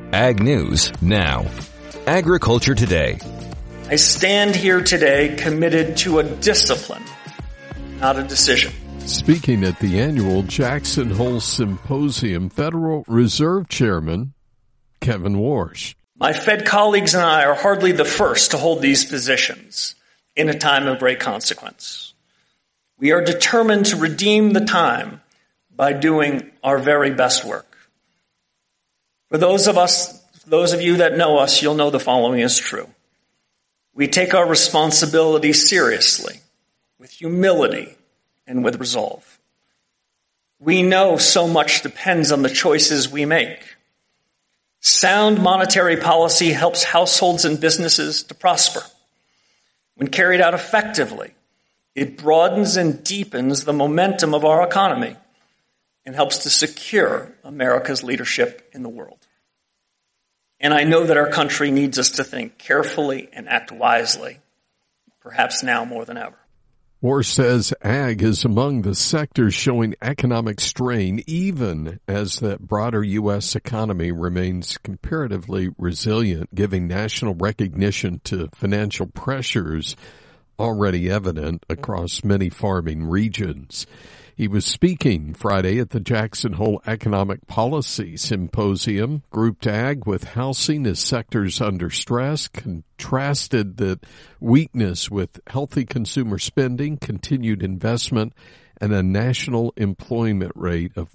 Ag News Now. Agriculture Today. I stand here today committed to a discipline, not a decision. Speaking at the annual Jackson Hole Symposium, Federal Reserve Chairman Kevin Warsh. My Fed colleagues and I are hardly the first to hold these positions in a time of great consequence. We are determined to redeem the time by doing our very best work. For those of you that know us, you'll know the following is true. We take our responsibility seriously, with humility and with resolve. We know so much depends on the choices we make. Sound monetary policy helps households and businesses to prosper. When carried out effectively, it broadens and deepens the momentum of our economy and helps to secure America's leadership in the world. And I know that our country needs us to think carefully and act wisely, perhaps now more than ever. Warsh says ag is among the sectors showing economic strain, even as the broader U.S. economy remains comparatively resilient, giving national recognition to financial pressures already evident across many farming regions. He was speaking Friday at the Jackson Hole Economic Policy Symposium, grouped ag with housing as sectors under stress, contrasted that weakness with healthy consumer spending, continued investment, and a national employment rate of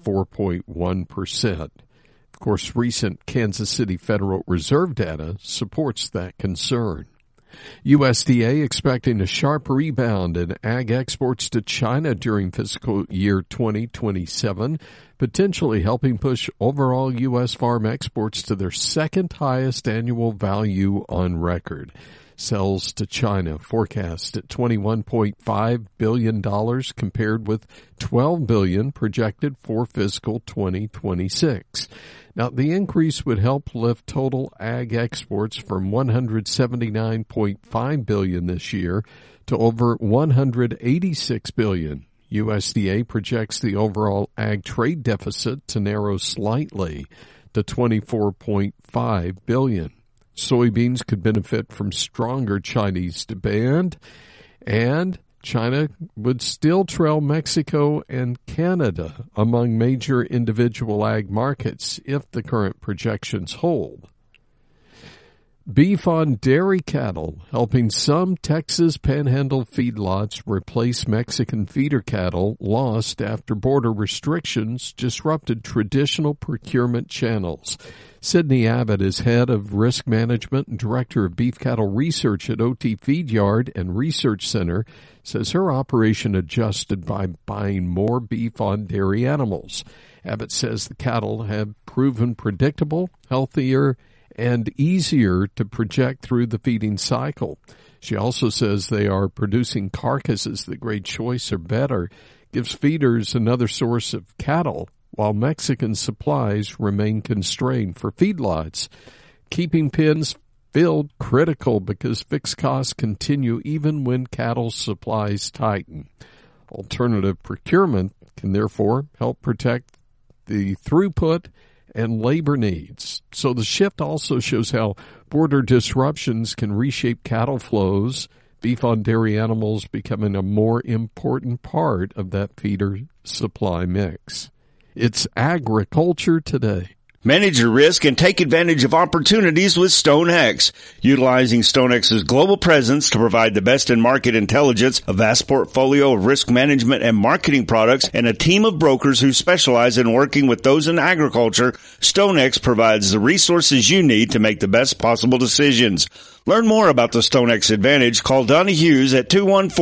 4.1%. Of course, recent Kansas City Federal Reserve data supports that concern. USDA expecting a sharp rebound in ag exports to China during fiscal year 2027, potentially helping push overall U.S. farm exports to their second highest annual value on record. Sales to China forecast at $21.5 billion compared with $12 billion projected for fiscal 2026. Now, the increase would help lift total ag exports from $179.5 billion this year to over $186 billion. USDA projects the overall ag trade deficit to narrow slightly to $24.5 billion. Soybeans could benefit from stronger Chinese demand, and China would still trail Mexico and Canada among major individual ag markets if the current projections hold. Beef on dairy cattle, helping some Texas Panhandle feedlots replace Mexican feeder cattle lost after border restrictions disrupted traditional procurement channels. Sydney Abbott is head of risk management and director of beef cattle research at OT Feed Yard and Research Center, says her operation adjusted by buying more beef on dairy animals. Abbott says the cattle have proven predictable, healthier, and easier to project through the feeding cycle. She also says they are producing carcasses that grade choice or better, gives feeders another source of cattle, while Mexican supplies remain constrained for feedlots. Keeping pens filled critical because fixed costs continue even when cattle supplies tighten. Alternative procurement can therefore help protect the throughput and labor needs. So the shift also shows how border disruptions can reshape cattle flows, beef on dairy animals becoming a more important part of that feeder supply mix. It's Agriculture Today. Manage your risk and take advantage of opportunities with StoneX. Utilizing StoneX's global presence to provide the best in market intelligence, a vast portfolio of risk management and marketing products, and a team of brokers who specialize in working with those in agriculture, StoneX provides the resources you need to make the best possible decisions. Learn more about the StoneX Advantage. Call Donnie Hughes at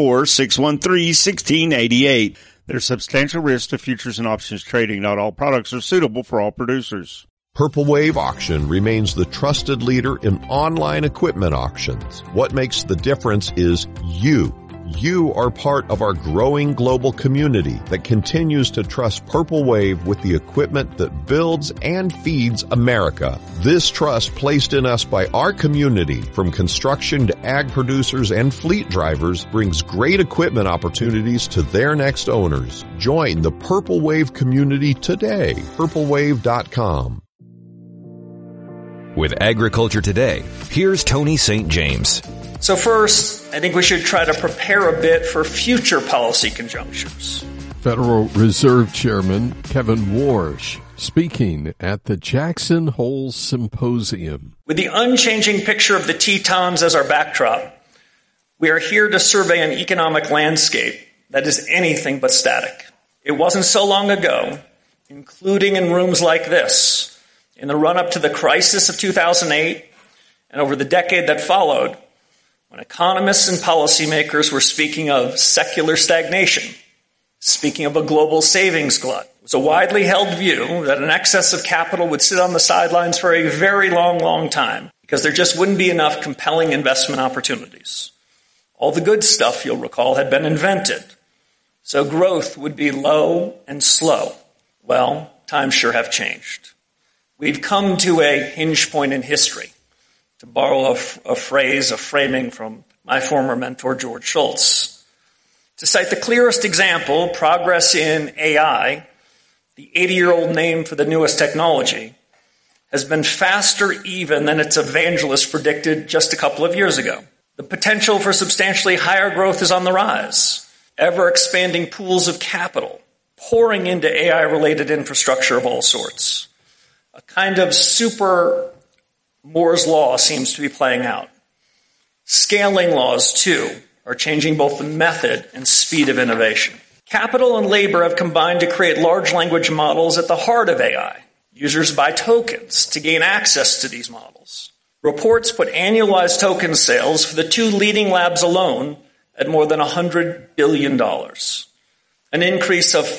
214-613-1688. There's substantial risk to futures and options trading. Not all products are suitable for all producers. Purple Wave Auction remains the trusted leader in online equipment auctions. What makes the difference is you. You are part of our growing global community that continues to trust Purple Wave with the equipment that builds and feeds America. This trust placed in us by our community, from construction to ag producers and fleet drivers, brings great equipment opportunities to their next owners. Join the Purple Wave community today. PurpleWave.com. With Agriculture Today, here's Tony St. James. So first, I think we should try to prepare a bit for future policy conjunctures. Federal Reserve Chairman Kevin Warsh speaking at the Jackson Hole Symposium. With the unchanging picture of the Tetons as our backdrop, we are here to survey an economic landscape that is anything but static. It wasn't so long ago, including in rooms like this, in the run-up to the crisis of 2008 and over the decade that followed, when economists and policymakers were speaking of secular stagnation, speaking of a global savings glut. It was a widely held view that an excess of capital would sit on the sidelines for a very long time because there just wouldn't be enough compelling investment opportunities. All the good stuff, you'll recall, had been invented. So growth would be low and slow. Well, times sure have changed. We've come to a hinge point in history, to borrow a framing from my former mentor, George Shultz. To cite the clearest example, progress in AI, the 80-year-old name for the newest technology, has been faster even than its evangelists predicted just a couple of years ago. The potential for substantially higher growth is on the rise. Ever-expanding pools of capital pouring into AI-related infrastructure of all sorts. A kind of super Moore's Law seems to be playing out. Scaling laws, too, are changing both the method and speed of innovation. Capital and labor have combined to create large language models at the heart of AI. Users buy tokens to gain access to these models. Reports put annualized token sales for the two leading labs alone at more than $100 billion, an increase of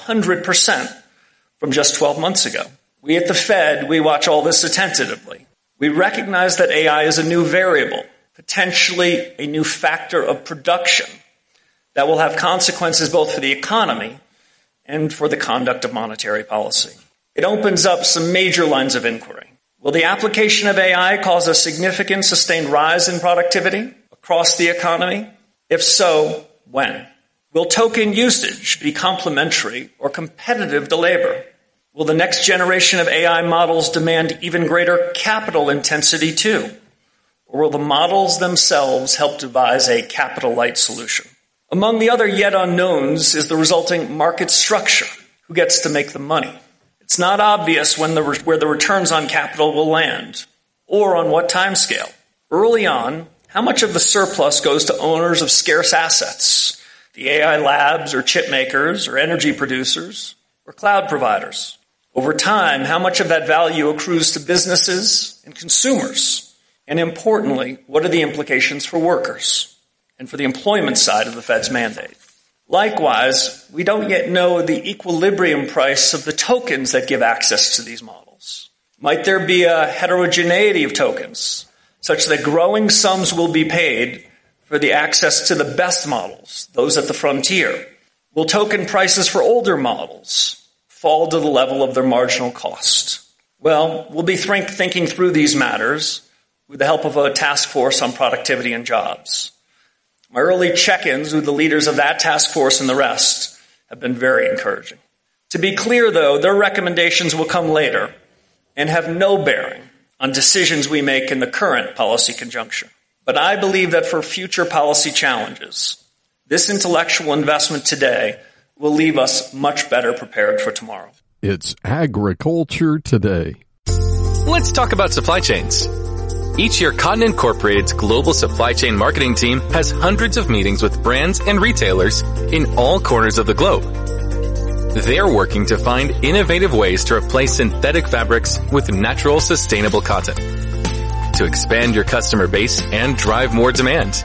500% from just 12 months ago. We at the Fed, we watch all this attentively. We recognize that AI is a new variable, potentially a new factor of production that will have consequences both for the economy and for the conduct of monetary policy. It opens up some major lines of inquiry. Will the application of AI cause a significant sustained rise in productivity across the economy? If so, when? Will token usage be complementary or competitive to labor? Will the next generation of AI models demand even greater capital intensity too? Or will the models themselves help devise a capital-light solution? Among the other yet unknowns is the resulting market structure. Who gets to make the money? It's not obvious where the returns on capital will land, or on what timescale. Early on, how much of the surplus goes to owners of scarce assets, the AI labs or chip makers or energy producers or cloud providers? Over time, how much of that value accrues to businesses and consumers? And importantly, what are the implications for workers and for the employment side of the Fed's mandate? Likewise, we don't yet know the equilibrium price of the tokens that give access to these models. Might there be a heterogeneity of tokens, such that growing sums will be paid for the access to the best models, those at the frontier? Will token prices for older models fall to the level of their marginal cost? Well, we'll be thinking through these matters with the help of a task force on productivity and jobs. My early check-ins with the leaders of that task force and the rest have been very encouraging. To be clear, though, their recommendations will come later and have no bearing on decisions we make in the current policy conjuncture. But I believe that for future policy challenges, this intellectual investment today will leave us much better prepared for tomorrow. It's Agriculture Today. Let's talk about supply chains. Each year, Cotton Incorporated's global supply chain marketing team has hundreds of meetings with brands and retailers in all corners of the globe. They're working to find innovative ways to replace synthetic fabrics with natural, sustainable cotton, to expand your customer base and drive more demand.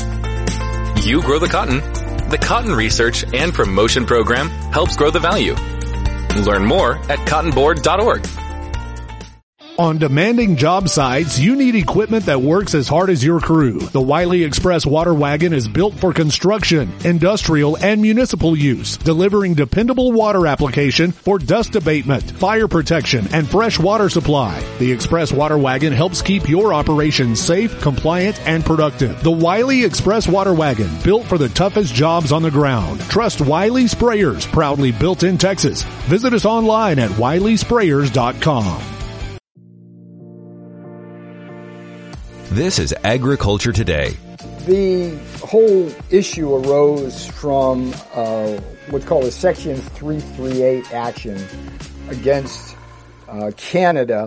You grow the cotton. The Cotton Research and Promotion Program helps grow the value. Learn more at cottonboard.org. On demanding job sites, you need equipment that works as hard as your crew. The Wiley Express Water Wagon is built for construction, industrial, and municipal use, delivering dependable water application for dust abatement, fire protection, and fresh water supply. The Express Water Wagon helps keep your operation safe, compliant, and productive. The Wiley Express Water Wagon, built for the toughest jobs on the ground. Trust Wiley Sprayers, proudly built in Texas. Visit us online at wileysprayers.com. This is Agriculture Today. The whole issue arose from what's called a Section 338 action against Canada.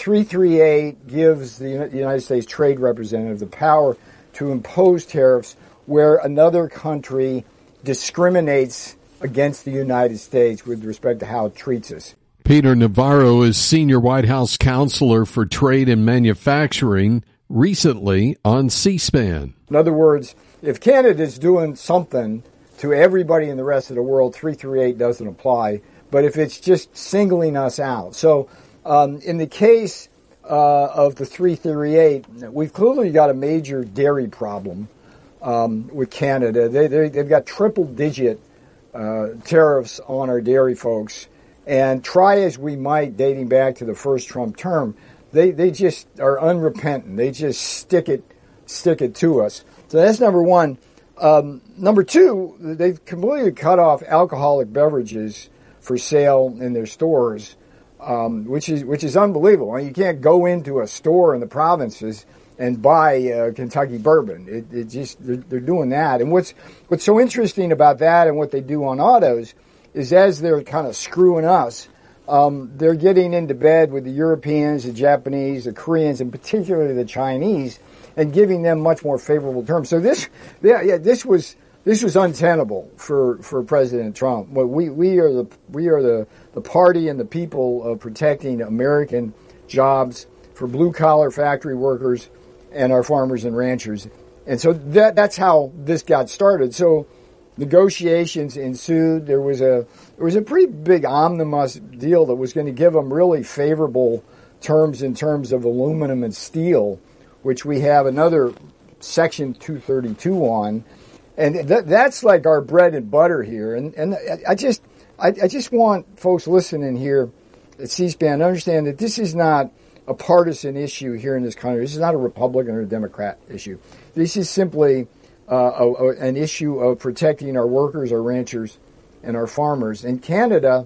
338 gives the United States Trade Representative the power to impose tariffs where another country discriminates against the United States with respect to how it treats us. Peter Navarro is Senior White House Counselor for Trade and Manufacturing, recently on C-SPAN. In other words, if Canada is doing something to everybody in the rest of the world, 338 doesn't apply. But if it's just singling us out. So in the case of the 338, we've clearly got a major dairy problem with Canada. They've got triple-digit tariffs on our dairy folks. And try as we might, dating back to the first Trump term, they just are unrepentant. They just stick it to us. So that's number one. Number two, they've completely cut off alcoholic beverages for sale in their stores, which is unbelievable. I mean, you can't go into a store in the provinces and buy Kentucky bourbon. They're doing that. And what's so interesting about that and what they do on autos is as they're kind of screwing us, they're getting into bed with the Europeans, the Japanese, the Koreans, and particularly the Chinese, and giving them much more favorable terms. So this was untenable for President Trump. Well, we are the party and the people of protecting American jobs for blue collar factory workers and our farmers and ranchers, and so that's how this got started. So negotiations ensued. There was a pretty big omnibus deal that was going to give them really favorable terms in terms of aluminum and steel, which we have another Section 232 on, and that's like our bread and butter here. And I just want folks listening here at C-SPAN to understand that this is not a partisan issue here in this country. This is not a Republican or Democrat issue. This is simply an issue of protecting our workers, our ranchers, and our farmers. And Canada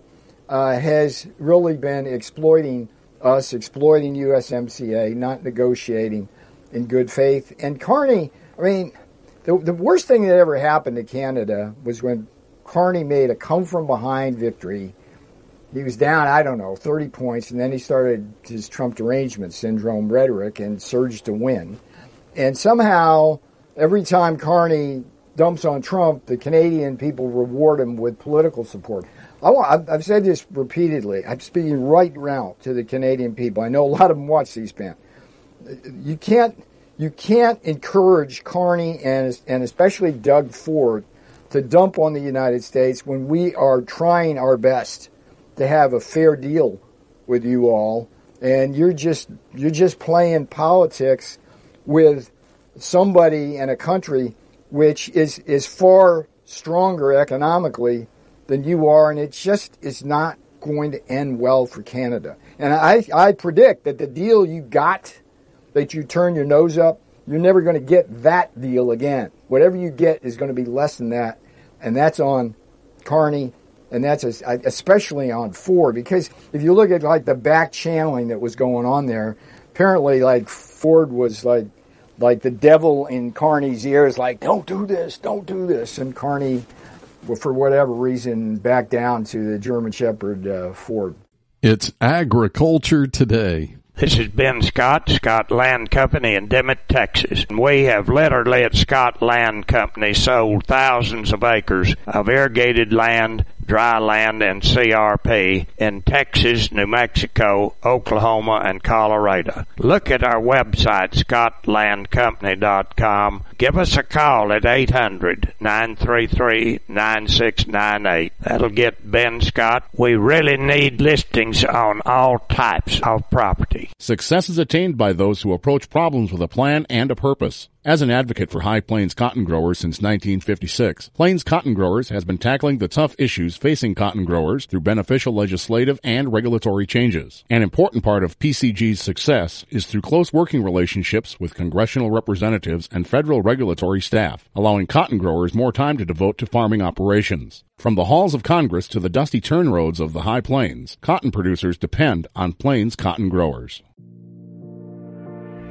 has really been exploiting us, exploiting USMCA, not negotiating in good faith. And Carney, I mean, the worst thing that ever happened to Canada was when Carney made a come-from-behind victory. He was down, 30 points, and then he started his Trump derangement syndrome rhetoric and surged to win. And somehow, every time Carney dumps on Trump, the Canadian people reward him with political support. I've said this repeatedly. I'm speaking right now to the Canadian people. I know a lot of them watch C-SPAN. You can't encourage Carney and especially Doug Ford to dump on the United States when we are trying our best to have a fair deal with you all, and you're just playing politics with somebody in a country which is far stronger economically than you are, and it just is not going to end well for Canada. And I predict that the deal you got, that you turn your nose up, you're never going to get that deal again. Whatever you get is going to be less than that, and that's on Carney, and that's especially on Ford, because if you look at like the back channeling that was going on there, apparently like Ford was like the devil in Carney's ears, like, don't do this. And Carney, well, for whatever reason, backed down to the German Shepherd Ford. It's Agriculture Today. This is Ben Scott, Scott Land Company in Dimmitt, Texas. We have literally at Scott Land Company sold thousands of acres of irrigated land, dry land, and CRP in Texas, New Mexico, Oklahoma, and Colorado. Look at our website, scottlandcompany.com. Give us a call at 800-933-9698. That'll get Ben Scott. We really need listings on all types of property. Success is attained by those who approach problems with a plan and a purpose. As an advocate for High Plains cotton growers since 1956, Plains Cotton Growers has been tackling the tough issues facing cotton growers through beneficial legislative and regulatory changes. An important part of PCG's success is through close working relationships with congressional representatives and federal regulatory staff, allowing cotton growers more time to devote to farming operations. From the halls of Congress to the dusty turn roads of the High Plains, cotton producers depend on Plains Cotton Growers.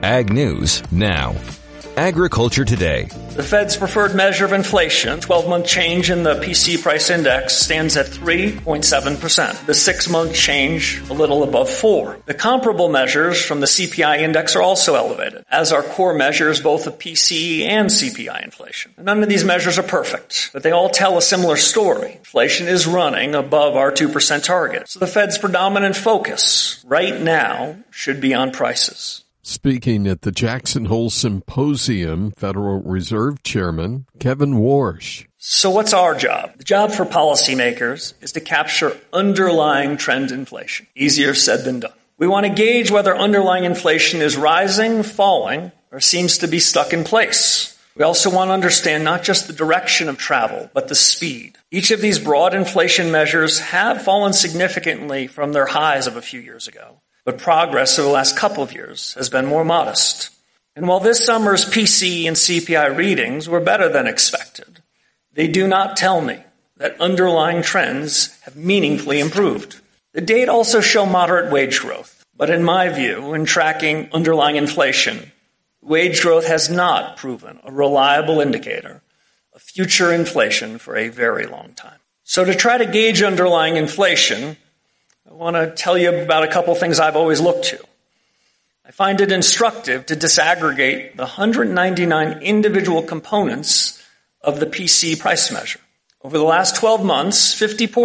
Ag News now. Agriculture Today. The Fed's preferred measure of inflation, 12-month change in the PCE price index, stands at 3.7%. The 6-month change a little above 4. The comparable measures from the CPI index are also elevated, as are core measures both of PCE and CPI inflation. None of these measures are perfect, but they all tell a similar story. Inflation is running above our 2% target. So the Fed's predominant focus right now should be on prices. Speaking at the Jackson Hole Symposium, Federal Reserve Chairman Kevin Warsh. So what's our job? The job for policymakers is to capture underlying trend inflation. Easier said than done. We want to gauge whether underlying inflation is rising, falling, or seems to be stuck in place. We also want to understand not just the direction of travel, but the speed. Each of these broad inflation measures have fallen significantly from their highs of a few years ago. But progress over the last couple of years has been more modest. And while this summer's PCE and CPI readings were better than expected, they do not tell me that underlying trends have meaningfully improved. The data also show moderate wage growth. But in my view, in tracking underlying inflation, wage growth has not proven a reliable indicator of future inflation for a very long time. So to try to gauge underlying inflation, I want to tell you about a couple things I've always looked to. I find it instructive to disaggregate the 199 individual components of the PCE price measure. Over the last 12 months,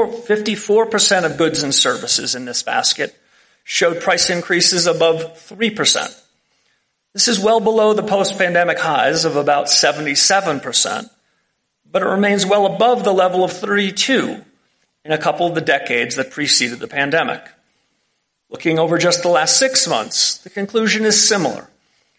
54% of goods and services in this basket showed price increases above 3%. This is well below the post-pandemic highs of about 77%, but it remains well above the level of 32% in a couple of the decades that preceded the pandemic. Looking over just the last 6 months, the conclusion is similar.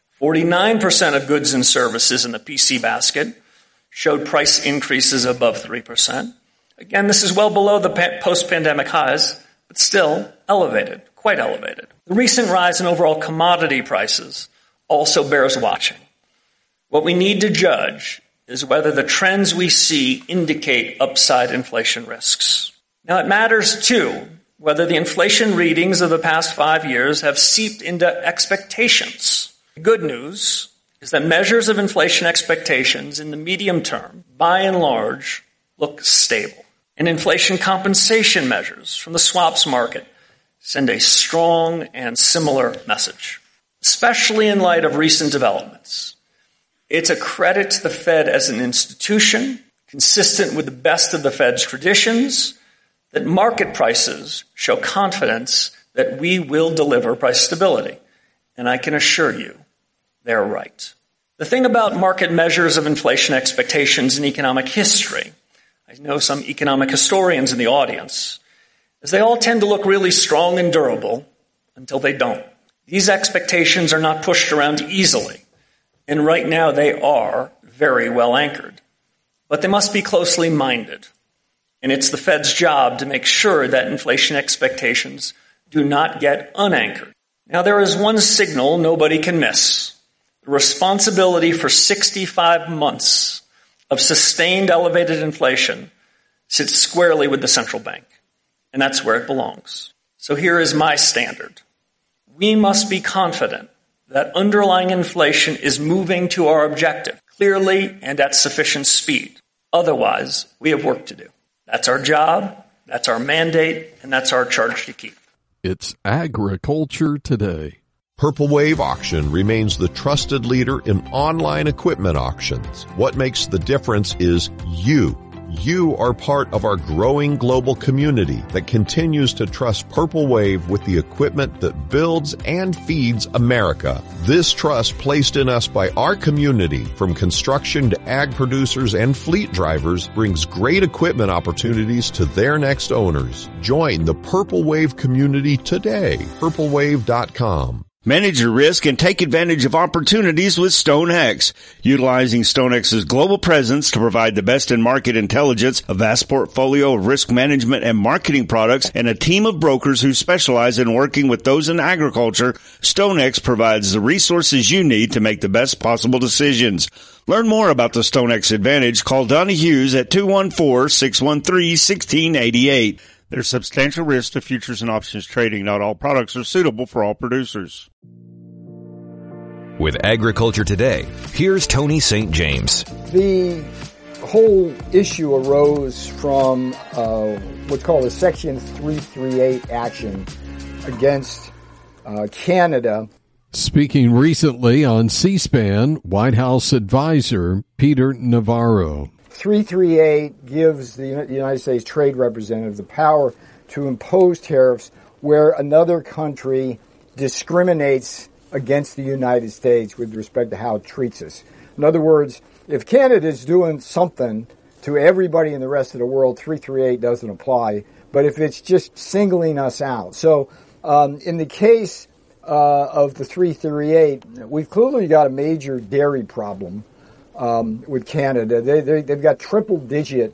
49% of goods and services in the PC basket showed price increases above 3%. Again, this is well below the post-pandemic highs, but still elevated, quite elevated. The recent rise in overall commodity prices also bears watching. What we need to judge is whether the trends we see indicate upside inflation risks. Now, it matters, too, whether the inflation readings of the past 5 years have seeped into expectations. The good news is that measures of inflation expectations in the medium term, by and large, look stable. And inflation compensation measures from the swaps market send a strong and similar message, especially in light of recent developments. It's a credit to the Fed as an institution, consistent with the best of the Fed's traditions, that market prices show confidence that we will deliver price stability. And I can assure you, they're right. The thing about market measures of inflation expectations in economic history, I know some economic historians in the audience, is they all tend to look really strong and durable until they don't. These expectations are not pushed around easily. And right now they are very well anchored. But they must be closely minded. And it's the Fed's job to make sure that inflation expectations do not get unanchored. Now, there is one signal nobody can miss. The responsibility for 65 months of sustained elevated inflation sits squarely with the central bank. And that's where it belongs. So here is my standard. We must be confident that underlying inflation is moving to our objective clearly and at sufficient speed. Otherwise, we have work to do. That's our job, that's our mandate, and that's our charge to keep. It's Agriculture Today. Purple Wave Auction remains the trusted leader in online equipment auctions. What makes the difference is you. You are part of our growing global community that continues to trust Purple Wave with the equipment that builds and feeds America. This trust placed in us by our community, from construction to ag producers and fleet drivers, brings great equipment opportunities to their next owners. Join the Purple Wave community today. purplewave.com. Manage your risk and take advantage of opportunities with StoneX. Utilizing StoneX's global presence to provide the best in market intelligence, a vast portfolio of risk management and marketing products, and a team of brokers who specialize in working with those in agriculture, StoneX provides the resources you need to make the best possible decisions. Learn more about the StoneX Advantage. Call Donnie Hughes at 214-613-1688. There's substantial risk to futures and options trading. Not all products are suitable for all producers. With Agriculture Today, here's Tony St. James. The whole issue arose from what's called a Section 338 action against Canada. Speaking recently on C-SPAN, White House advisor Peter Navarro. 338 gives the United States Trade Representative the power to impose tariffs where another country discriminates against the United States with respect to how it treats us. In other words, if Canada is doing something to everybody in the rest of the world, 338 doesn't apply. But if it's just singling us out. So in the case of the 338, we've clearly got a major dairy problem with Canada. They've got triple-digit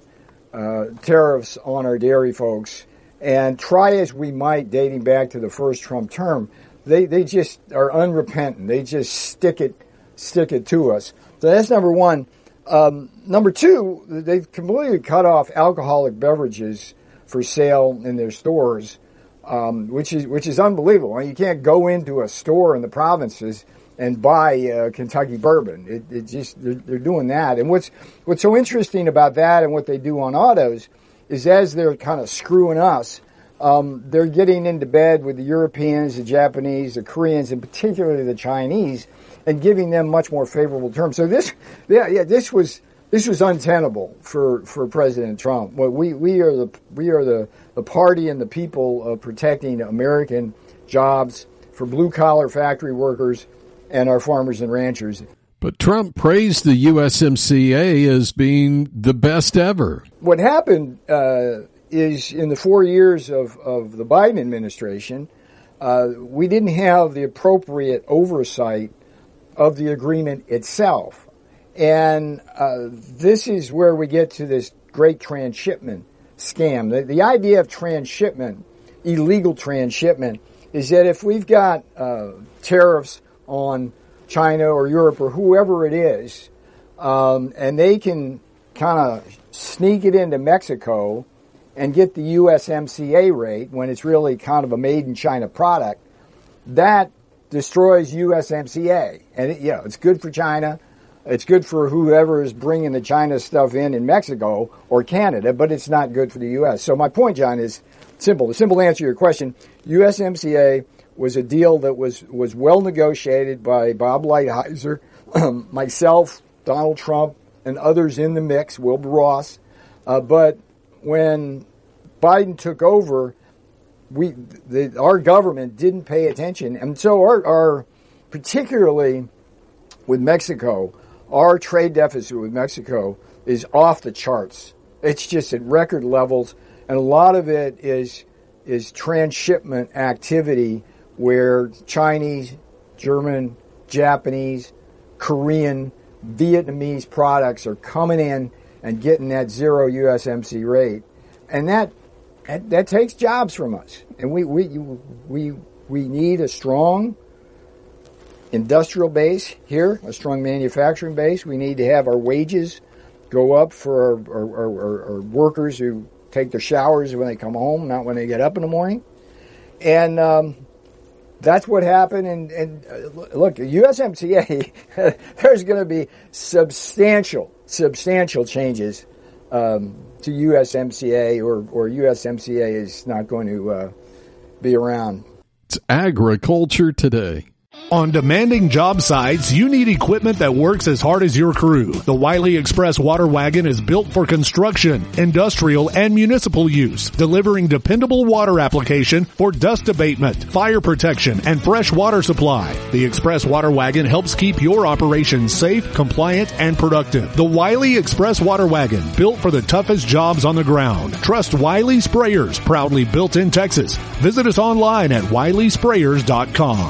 tariffs on our dairy folks. And try as we might, dating back to the first Trump term, they just are unrepentant. They just stick it to us. So that's number one. Number two, they've completely cut off alcoholic beverages for sale in their stores, which is unbelievable. I mean, you can't go into a store in the provinces and buy Kentucky bourbon. They're doing that. And what's so interesting about that and what they do on autos is as they're kind of screwing us, they're getting into bed with the Europeans, the Japanese, the Koreans, and particularly the Chinese, and giving them much more favorable terms. So this was untenable for President Trump. Well, we are the party and the people protecting American jobs for blue collar factory workers and our farmers and ranchers. But Trump praised the USMCA as being the best ever. What happened is in the 4 years of the Biden administration, we didn't have the appropriate oversight of the agreement itself. And this is where we get to this great transshipment scam. The idea of transshipment, illegal transshipment, is that if we've got tariffs on China or Europe or whoever it is, and they can kind of sneak it into Mexico and get the USMCA rate when it's really kind of a made-in-China product, that destroys USMCA. And it's good for China. It's good for whoever is bringing the China stuff in Mexico or Canada, but it's not good for the U.S. So my point, John, is simple. The simple answer to your question, USMCA was a deal that was well negotiated by Bob Lighthizer, myself, Donald Trump, and others in the mix, Wilbur Ross. But when Biden took over, our government didn't pay attention. And so our particularly with Mexico, our trade deficit with Mexico is off the charts. It's just at record levels. And a lot of it is transshipment activity where Chinese, German, Japanese, Korean, Vietnamese products are coming in and getting that zero USMCA rate. And that takes jobs from us. And we need a strong industrial base here, a strong manufacturing base. We need to have our wages go up for our workers who take their showers when they come home, not when they get up in the morning. And that's what happened. And look, USMCA, there's going to be substantial changes to USMCA, or USMCA is not going to be around. It's Agriculture Today. On demanding job sites, you need equipment that works as hard as your crew. The Wiley Express water wagon is built for construction, industrial, and municipal use, delivering dependable water application for dust abatement, fire protection, and fresh water supply. The Express water wagon helps keep your operation safe, compliant, and productive. The Wiley Express water wagon, built for the toughest jobs on the ground. Trust Wiley Sprayers, proudly built in Texas. Visit us online at wileysprayers.com.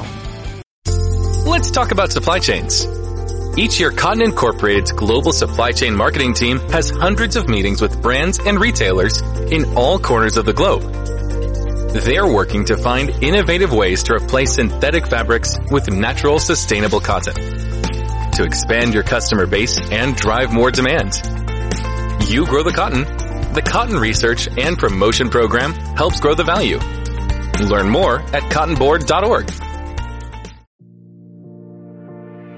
Let's talk about supply chains. Each year, Cotton Incorporated's global supply chain marketing team has hundreds of meetings with brands and retailers in all corners of the globe. They're working to find innovative ways to replace synthetic fabrics with natural, sustainable cotton, to expand your customer base and drive more demand. You grow the cotton. The Cotton Research and Promotion Program helps grow the value. Learn more at cottonboard.org.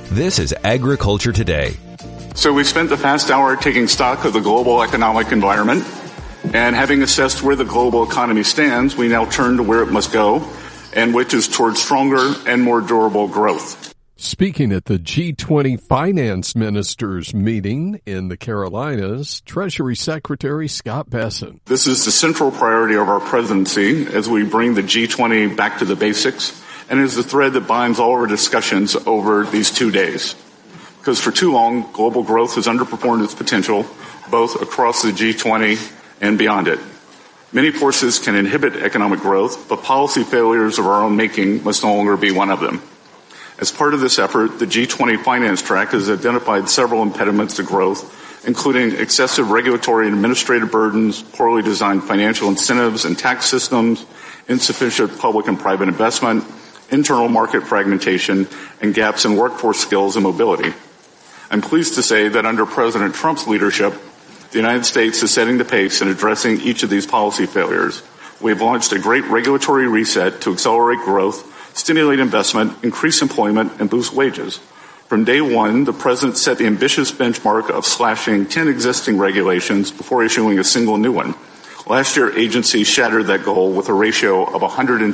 This is Agriculture Today. So we spent the past hour taking stock of the global economic environment, and having assessed where the global economy stands, we now turn to where it must go, and which is towards stronger and more durable growth. Speaking at the G20 Finance Ministers meeting in the Carolinas, Treasury Secretary Scott Bessent. This is the central priority of our presidency as we bring the G20 back to the basics, and is the thread that binds all of our discussions over these 2 days. Because for too long, global growth has underperformed its potential, both across the G20 and beyond it. Many forces can inhibit economic growth, but policy failures of our own making must no longer be one of them. As part of this effort, the G20 Finance Track has identified several impediments to growth, including excessive regulatory and administrative burdens, poorly designed financial incentives and tax systems, insufficient public and private investment, internal market fragmentation, and gaps in workforce skills and mobility. I'm pleased to say that under President Trump's leadership, the United States is setting the pace in addressing each of these policy failures. We have launched a great regulatory reset to accelerate growth, stimulate investment, increase employment, and boost wages. From day one, the President set the ambitious benchmark of slashing 10 existing regulations before issuing a single new one. Last year, agencies shattered that goal with a ratio of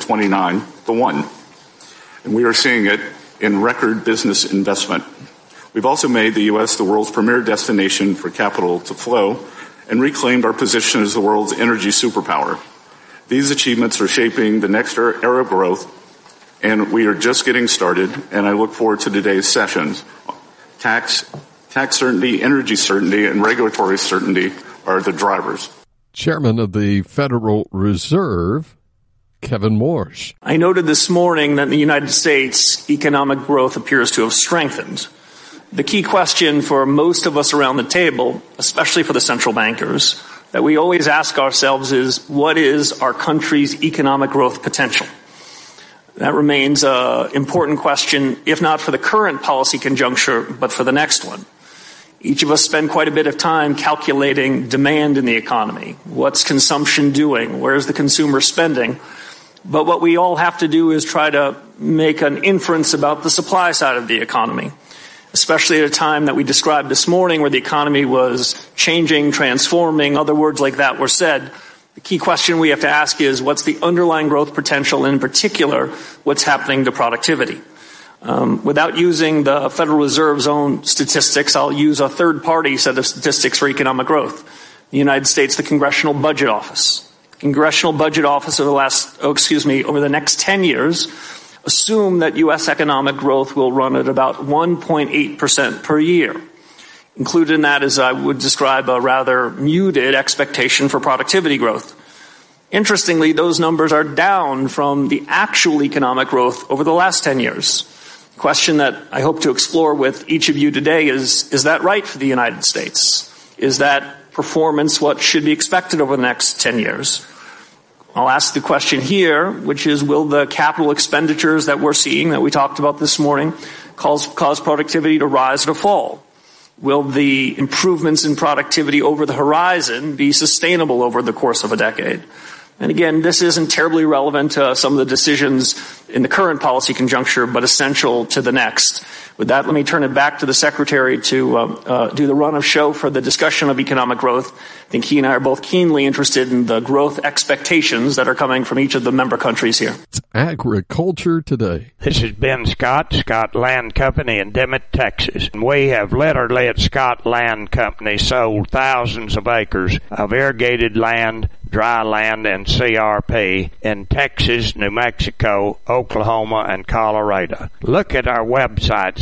129 to 1. And we are seeing it in record business investment. We've also made the U.S. the world's premier destination for capital to flow and reclaimed our position as the world's energy superpower. These achievements are shaping the next era of growth, and we are just getting started, and I look forward to today's sessions. Tax certainty, energy certainty, and regulatory certainty are the drivers. Chairman of the Federal Reserve, Kevin Warsh. I noted this morning that in the United States, economic growth appears to have strengthened. The key question for most of us around the table, especially for the central bankers, that we always ask ourselves is, what is our country's economic growth potential? That remains an important question, if not for the current policy conjuncture, but for the next one. Each of us spend quite a bit of time calculating demand in the economy. What's consumption doing? Where's the consumer spending? But what we all have to do is try to make an inference about the supply side of the economy, especially at a time that we described this morning where the economy was changing, transforming, other words like that were said. The key question we have to ask is, what's the underlying growth potential, and in particular, what's happening to productivity? Without using the Federal Reserve's own statistics, I'll use a third-party set of statistics for economic growth. The United States, the Congressional Budget Office. The Congressional Budget Office over the next 10 years assume that U.S. economic growth will run at about 1.8% per year. Included in that is, I would describe, a rather muted expectation for productivity growth. Interestingly, those numbers are down from the actual economic growth over the last 10 years. The question that I hope to explore with each of you today is that right for the United States? Is that performance what should be expected over the next 10 years? I'll ask the question here, which is, will the capital expenditures that we're seeing, that we talked about this morning, cause productivity to rise or to fall? Will the improvements in productivity over the horizon be sustainable over the course of a decade? And again, this isn't terribly relevant to some of the decisions in the current policy conjuncture, but essential to the next. With that, let me turn it back to the Secretary to do the run of show for the discussion of economic growth. I think he and I are both keenly interested in the growth expectations that are coming from each of the member countries here. It's Agriculture Today. This is Ben Scott, Scott Land Company in Dimmitt, Texas. We have literally at Scott Land Company sold thousands of acres of irrigated land, dry land, and CRP in Texas, New Mexico, Oklahoma, and Colorado. Look at our website,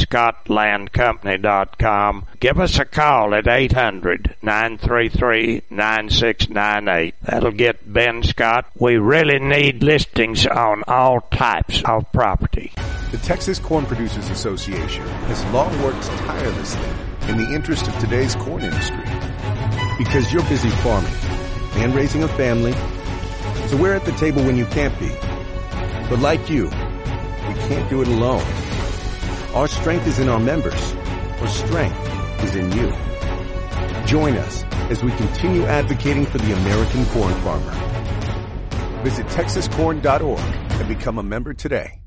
scottlandcompany.com. Give us a call at 800-933-9698. That'll get Ben Scott. We really need listings on all types of property. The Texas Corn Producers Association has long worked tirelessly in the interest of today's corn industry. Because you're busy farming and raising a family, so we're at the table when you can't be. But like you, we can't do it alone. Our strength is in our members. Our strength is in you. Join us as we continue advocating for the American corn farmer. Visit TexasCorn.org and become a member today.